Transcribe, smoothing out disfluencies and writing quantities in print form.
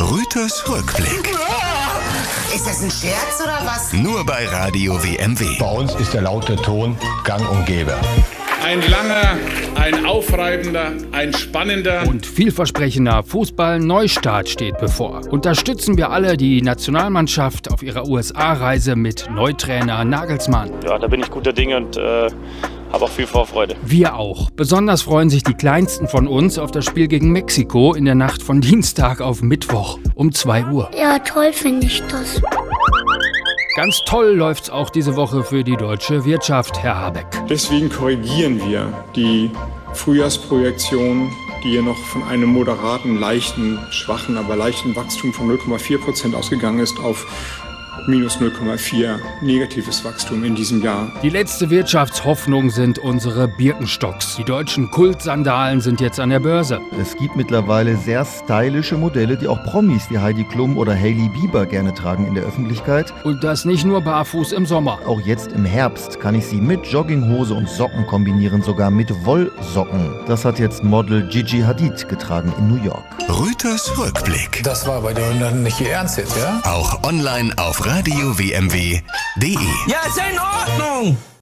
Rüters Rückblick. Ist das ein Scherz oder was? Nur bei Radio WMW. Bei uns ist der laute Ton gang und gäbe. Ein langer, ein aufreibender, ein spannender und vielversprechender Fußball-Neustart steht bevor. Unterstützen wir alle die Nationalmannschaft auf ihrer USA-Reise mit Neutrainer Nagelsmann. Ja, da bin ich guter Dinge und habe auch viel Vorfreude. Wir auch. Besonders freuen sich die Kleinsten von uns auf das Spiel gegen Mexiko in der Nacht von Dienstag auf Mittwoch um 2 Uhr. Ja, toll finde ich das. Ganz toll läuft's auch diese Woche für die deutsche Wirtschaft, Herr Habeck. Deswegen korrigieren wir die Frühjahrsprojektion, die ja noch von einem moderaten, schwachen Wachstum von 0,4% ausgegangen ist, auf minus 0,4 negatives Wachstum in diesem Jahr. Die letzte Wirtschaftshoffnung sind unsere Birkenstocks. Die deutschen Kultsandalen sind jetzt an der Börse. Es gibt mittlerweile sehr stylische Modelle, die auch Promis wie Heidi Klum oder Hailey Bieber gerne tragen in der Öffentlichkeit. Und das nicht nur barfuß im Sommer. Auch jetzt im Herbst kann ich sie mit Jogginghose und Socken kombinieren, sogar mit Wollsocken. Das hat jetzt Model Gigi Hadid getragen in New York. Rüters Rückblick. Das war bei der 100 nicht Ihr Ernst jetzt, ja? Auch online auf radiowmw.de. Ja, ist ja in Ordnung.